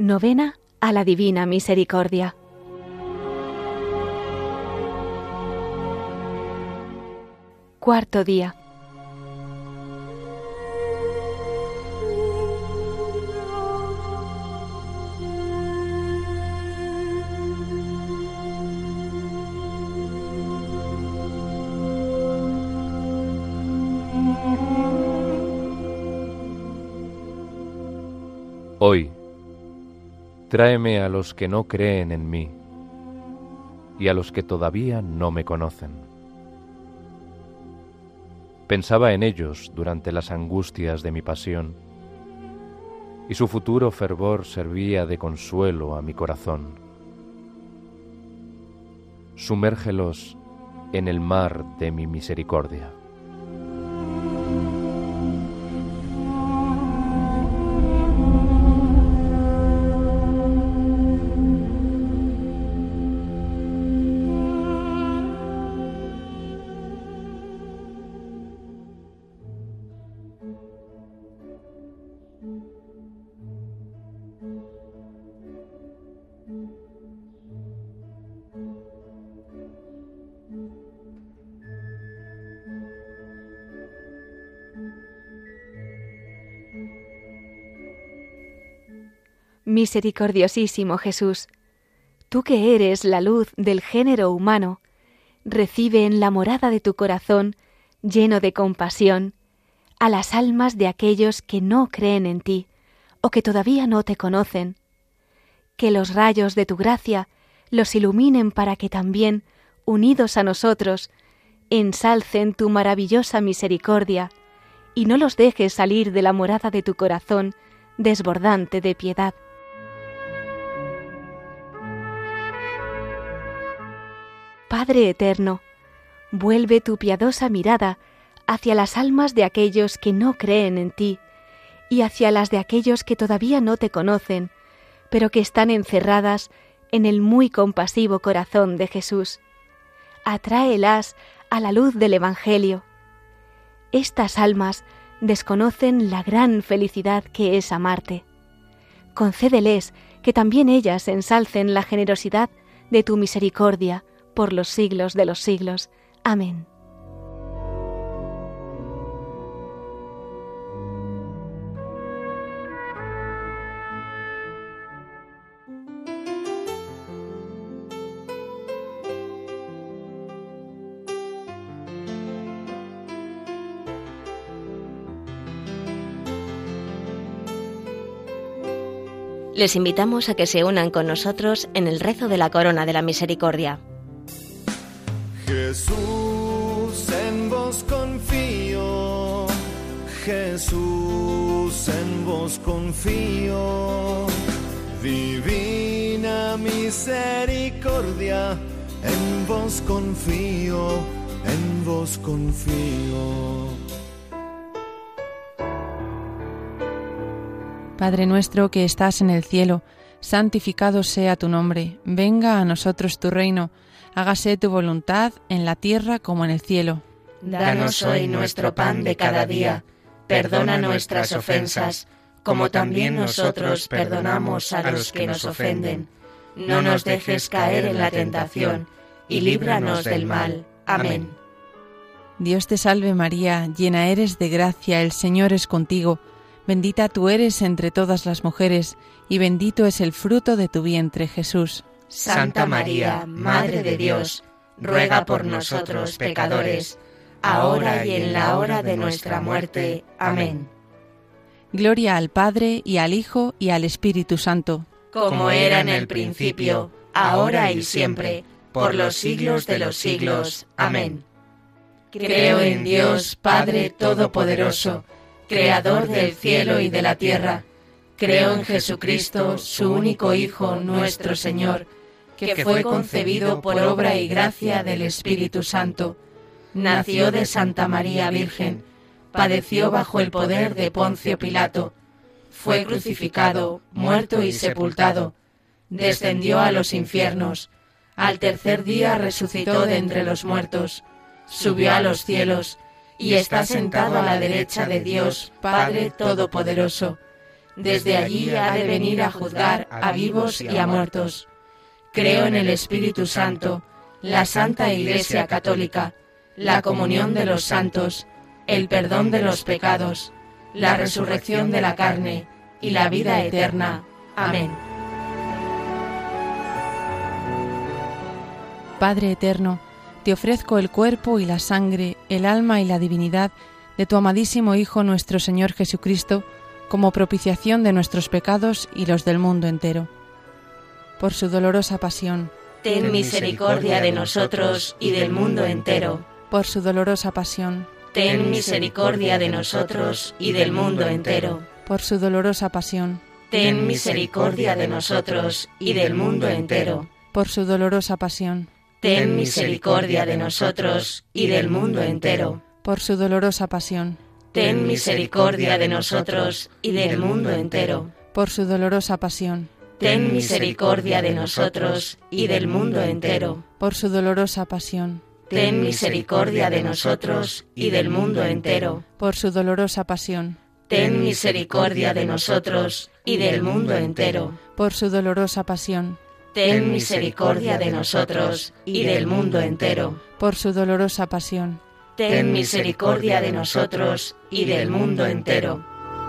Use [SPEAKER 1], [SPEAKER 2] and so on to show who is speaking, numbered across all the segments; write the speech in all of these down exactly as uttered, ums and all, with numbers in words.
[SPEAKER 1] Novena a la Divina Misericordia. Cuarto día.
[SPEAKER 2] Hoy, tráeme a los que no creen en mí y a los que todavía no me conocen. Pensaba en ellos durante las angustias de mi pasión, y su futuro fervor servía de consuelo a mi corazón. Sumérgelos en el mar de mi misericordia.
[SPEAKER 1] Misericordiosísimo Jesús, tú que eres la luz del género humano, recibe en la morada de tu corazón, lleno de compasión, a las almas de aquellos que no creen en ti o que todavía no te conocen. Que los rayos de tu gracia los iluminen para que también, unidos a nosotros, ensalcen tu maravillosa misericordia y no los dejes salir de la morada de tu corazón desbordante de piedad. Padre eterno, vuelve tu piadosa mirada hacia las almas de aquellos que no creen en ti y hacia las de aquellos que todavía no te conocen, pero que están encerradas en el muy compasivo corazón de Jesús. Atráelas a la luz del Evangelio. Estas almas desconocen la gran felicidad que es amarte. Concédeles que también ellas ensalcen la generosidad de tu misericordia por los siglos de los siglos. Amén.
[SPEAKER 3] Les invitamos a que se unan con nosotros en el rezo de la Corona de la Misericordia.
[SPEAKER 4] Jesús, en vos confío, Jesús, en vos confío, divina misericordia, en vos confío, en vos confío.
[SPEAKER 5] Padre nuestro que estás en el cielo, santificado sea tu nombre, venga a nosotros tu reino, hágase tu voluntad en la tierra como en el cielo.
[SPEAKER 6] Danos hoy nuestro pan de cada día, perdona nuestras ofensas, como también nosotros perdonamos a los que nos ofenden. No nos dejes caer en la tentación, y líbranos del mal. Amén.
[SPEAKER 5] Dios te salve María, llena eres de gracia, el Señor es contigo. Bendita tú eres entre todas las mujeres, y bendito es el fruto de tu vientre, Jesús.
[SPEAKER 6] Santa María, Madre de Dios, ruega por nosotros pecadores, ahora y en la hora de nuestra muerte. Amén.
[SPEAKER 5] Gloria al Padre, y al Hijo, y al Espíritu Santo.
[SPEAKER 6] Como era en el principio, ahora y siempre, por los siglos de los siglos. Amén. Creo en Dios, Padre Todopoderoso, Creador del cielo y de la tierra. Creo en Jesucristo, su único Hijo, nuestro Señor, que fue concebido por obra y gracia del Espíritu Santo. Nació de Santa María Virgen, padeció bajo el poder de Poncio Pilato, fue crucificado, muerto y sepultado, descendió a los infiernos, al tercer día resucitó de entre los muertos, subió a los cielos, y está sentado a la derecha de Dios, Padre Todopoderoso. Desde allí ha de venir a juzgar a vivos y a muertos. Creo en el Espíritu Santo, la Santa Iglesia Católica, la comunión de los santos, el perdón de los pecados, la resurrección de la carne y la vida eterna. Amén.
[SPEAKER 5] Padre eterno, te ofrezco el cuerpo y la sangre, el alma y la divinidad de tu amadísimo Hijo nuestro Señor Jesucristo, como propiciación de nuestros pecados y los del mundo entero. Por su dolorosa pasión,
[SPEAKER 6] ten misericordia de nosotros y del mundo entero.
[SPEAKER 5] Por su dolorosa pasión,
[SPEAKER 6] ten misericordia de nosotros y del mundo entero.
[SPEAKER 5] Por su dolorosa pasión,
[SPEAKER 6] ten misericordia de nosotros y del mundo entero.
[SPEAKER 5] Por su dolorosa pasión,
[SPEAKER 6] ten misericordia de nosotros y del mundo entero.
[SPEAKER 5] Por su dolorosa pasión,
[SPEAKER 6] ten misericordia de nosotros y del mundo entero.
[SPEAKER 5] Por su dolorosa pasión,
[SPEAKER 6] ten misericordia de nosotros y del mundo entero.
[SPEAKER 5] Por su dolorosa pasión,
[SPEAKER 6] ten misericordia de nosotros y del mundo entero.
[SPEAKER 5] Por su dolorosa pasión,
[SPEAKER 6] ten misericordia de nosotros y del mundo entero.
[SPEAKER 5] Por su dolorosa pasión,
[SPEAKER 6] ten misericordia de nosotros y del mundo entero.
[SPEAKER 5] Por su dolorosa pasión,
[SPEAKER 6] ten misericordia de nosotros y del mundo entero.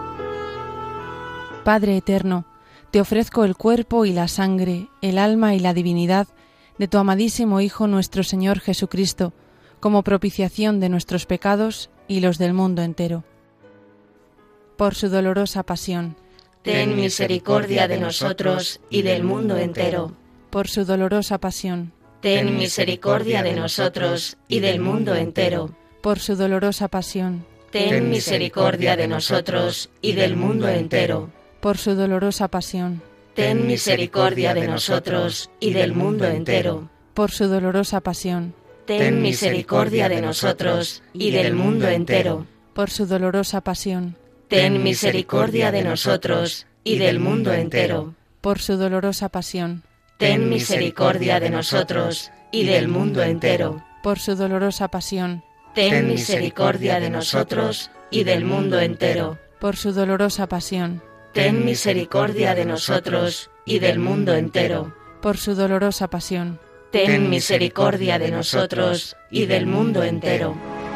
[SPEAKER 5] Padre eterno, te ofrezco el cuerpo y la sangre, el alma y la divinidad de tu amadísimo Hijo nuestro Señor Jesucristo, como propiciación de nuestros pecados y los del mundo entero. Por su dolorosa pasión,
[SPEAKER 6] ten misericordia de nosotros y del mundo entero.
[SPEAKER 5] Por su dolorosa pasión,
[SPEAKER 6] ten misericordia de nosotros y del mundo entero.
[SPEAKER 5] Por su dolorosa pasión,
[SPEAKER 6] ten misericordia de nosotros y del mundo entero.
[SPEAKER 5] Por su dolorosa pasión,
[SPEAKER 6] ten misericordia de nosotros y del mundo entero.
[SPEAKER 5] Por su dolorosa pasión,
[SPEAKER 6] ten misericordia de nosotros y del mundo entero.
[SPEAKER 5] Por su dolorosa pasión,
[SPEAKER 6] ten misericordia de nosotros y del mundo entero.
[SPEAKER 5] Por su dolorosa pasión,
[SPEAKER 6] ten misericordia de nosotros y del mundo entero.
[SPEAKER 5] Por su dolorosa pasión,
[SPEAKER 6] ten misericordia de nosotros y del mundo entero.
[SPEAKER 5] Por su dolorosa pasión,
[SPEAKER 6] ten misericordia de nosotros y del mundo entero.
[SPEAKER 5] Por su dolorosa pasión,
[SPEAKER 6] ten misericordia de nosotros y del mundo entero.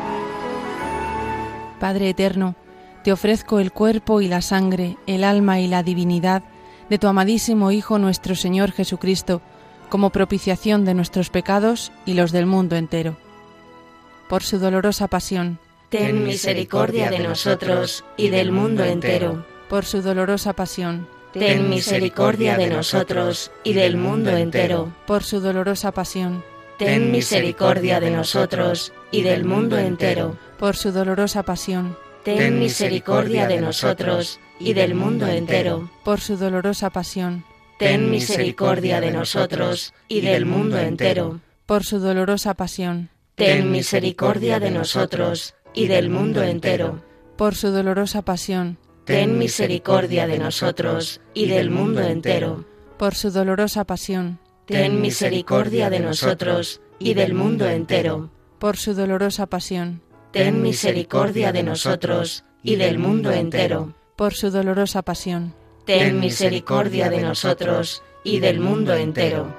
[SPEAKER 5] Padre eterno, te ofrezco el cuerpo y la sangre, el alma y la divinidad de tu amadísimo Hijo nuestro Señor Jesucristo, como propiciación de nuestros pecados y los del mundo entero. Por su dolorosa pasión,
[SPEAKER 6] ten misericordia de nosotros y del mundo entero.
[SPEAKER 5] Por su dolorosa pasión,
[SPEAKER 6] ten misericordia de nosotros y del mundo entero.
[SPEAKER 5] Por su dolorosa pasión,
[SPEAKER 6] ten misericordia de nosotros y del mundo entero.
[SPEAKER 5] Por su dolorosa pasión,
[SPEAKER 6] ten misericordia de nosotros y del mundo entero.
[SPEAKER 5] Por su dolorosa pasión,
[SPEAKER 6] ten misericordia de nosotros y del mundo entero.
[SPEAKER 5] Por su dolorosa pasión,
[SPEAKER 6] ten misericordia de nosotros y del mundo entero.
[SPEAKER 5] Por su dolorosa pasión,
[SPEAKER 6] ten misericordia de nosotros y del mundo entero.
[SPEAKER 5] Por su dolorosa pasión,
[SPEAKER 6] ten misericordia de nosotros y del mundo entero.
[SPEAKER 5] Por su dolorosa pasión,
[SPEAKER 6] ten misericordia de nosotros y del mundo entero.
[SPEAKER 5] Por su dolorosa pasión,
[SPEAKER 6] ten misericordia de nosotros y del mundo entero.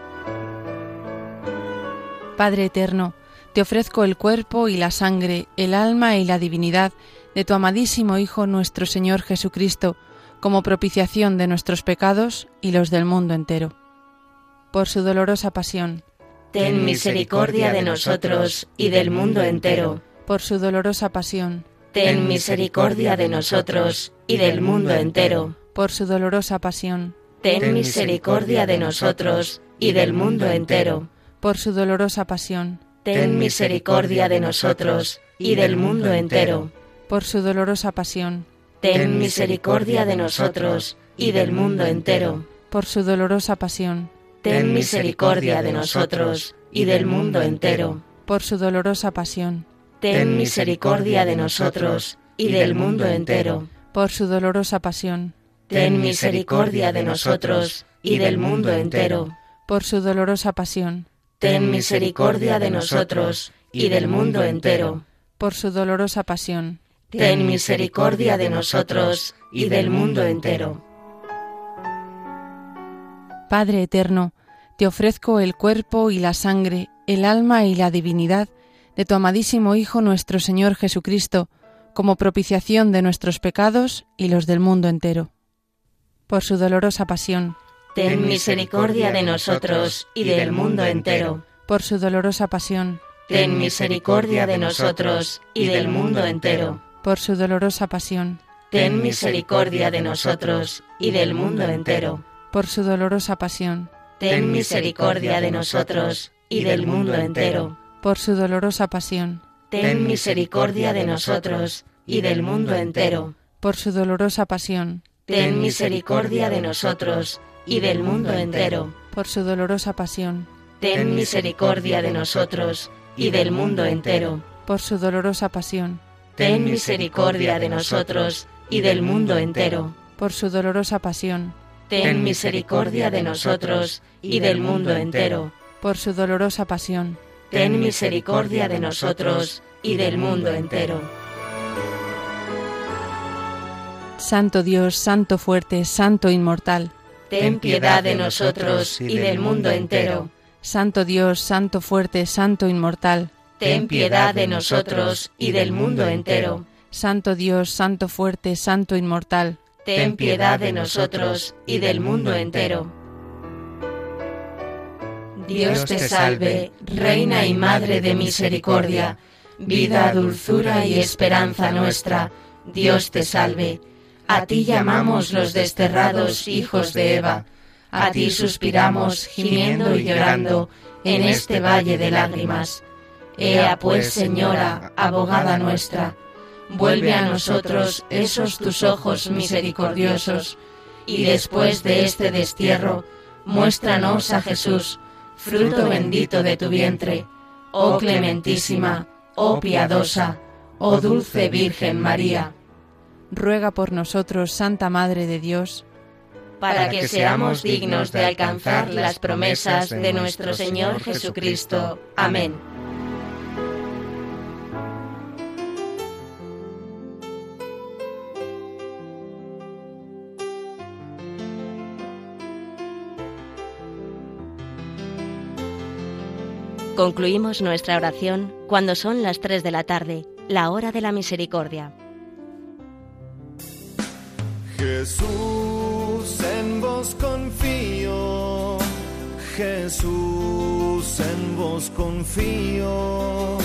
[SPEAKER 5] Padre eterno, te ofrezco el cuerpo y la sangre, el alma y la divinidad de tu amadísimo Hijo nuestro Señor Jesucristo, como propiciación de nuestros pecados y los del mundo entero. Por su dolorosa pasión,
[SPEAKER 6] ten misericordia de nosotros y del mundo entero.
[SPEAKER 5] Por su dolorosa pasión,
[SPEAKER 6] ten misericordia de nosotros y del mundo entero.
[SPEAKER 5] Por su dolorosa pasión,
[SPEAKER 6] ten misericordia de nosotros y del mundo entero.
[SPEAKER 5] Por su dolorosa pasión,
[SPEAKER 6] ten misericordia de nosotros y del mundo entero.
[SPEAKER 5] Por su dolorosa pasión,
[SPEAKER 6] ten misericordia de nosotros y del mundo entero.
[SPEAKER 5] Por su dolorosa pasión,
[SPEAKER 6] ten misericordia de nosotros y del mundo entero.
[SPEAKER 5] Por su dolorosa pasión,
[SPEAKER 6] ten misericordia de nosotros y del mundo entero.
[SPEAKER 5] Por su dolorosa pasión,
[SPEAKER 6] ten misericordia de nosotros y del mundo entero.
[SPEAKER 5] Por su dolorosa pasión,
[SPEAKER 6] ten misericordia de nosotros y del mundo entero.
[SPEAKER 5] Por su dolorosa pasión,
[SPEAKER 6] ten misericordia de nosotros y del mundo entero.
[SPEAKER 5] Padre eterno, te ofrezco el cuerpo y la sangre, el alma y la divinidad de tu amadísimo Hijo nuestro Señor Jesucristo, como propiciación de nuestros pecados y los del mundo entero. Por su dolorosa pasión,
[SPEAKER 6] ten misericordia de nosotros y del mundo entero.
[SPEAKER 5] Por su dolorosa pasión,
[SPEAKER 6] ten misericordia de nosotros y del mundo entero.
[SPEAKER 5] Por su dolorosa pasión,
[SPEAKER 6] ten misericordia de nosotros y del mundo entero.
[SPEAKER 5] Por su dolorosa pasión,
[SPEAKER 6] ten misericordia de nosotros y del mundo entero.
[SPEAKER 5] Por su dolorosa pasión,
[SPEAKER 6] ten misericordia de nosotros y del mundo entero.
[SPEAKER 5] Por su dolorosa pasión,
[SPEAKER 6] ten misericordia de nosotros y del mundo entero.
[SPEAKER 5] Por su dolorosa pasión,
[SPEAKER 6] ten misericordia de nosotros y del mundo entero.
[SPEAKER 5] Por su dolorosa pasión,
[SPEAKER 6] ten misericordia de nosotros y del mundo entero.
[SPEAKER 5] Por su dolorosa pasión,
[SPEAKER 6] ten misericordia de nosotros y del mundo entero.
[SPEAKER 5] Por su dolorosa pasión,
[SPEAKER 6] ten misericordia de nosotros y del mundo entero.
[SPEAKER 5] Santo Dios, Santo fuerte, Santo inmortal,
[SPEAKER 6] ten piedad de nosotros y del mundo entero.
[SPEAKER 5] Santo Dios, Santo fuerte, Santo inmortal,
[SPEAKER 6] ten piedad de nosotros y del mundo entero.
[SPEAKER 5] Santo Dios, Santo fuerte, Santo inmortal,
[SPEAKER 6] ten piedad de nosotros y del mundo entero. Dios te salve, Reina y Madre de misericordia, vida, dulzura y esperanza nuestra. Dios te salve. A ti llamamos los desterrados hijos de Eva. A ti suspiramos, gimiendo y llorando, en este valle de lágrimas. Ea pues, Señora, abogada nuestra, vuelve a nosotros esos tus ojos misericordiosos, y después de este destierro, muéstranos a Jesús, fruto bendito de tu vientre. Oh clementísima, oh piadosa, oh dulce Virgen María.
[SPEAKER 5] Ruega por nosotros, Santa Madre de Dios,
[SPEAKER 6] para que seamos dignos de alcanzar las promesas de nuestro Señor Jesucristo. Amén.
[SPEAKER 3] Concluimos nuestra oración cuando son las tres de la tarde, la hora de la misericordia.
[SPEAKER 4] Jesús, en vos confío, Jesús, en vos confío,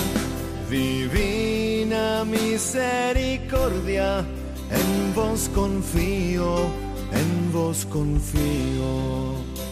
[SPEAKER 4] divina misericordia, en vos confío, en vos confío.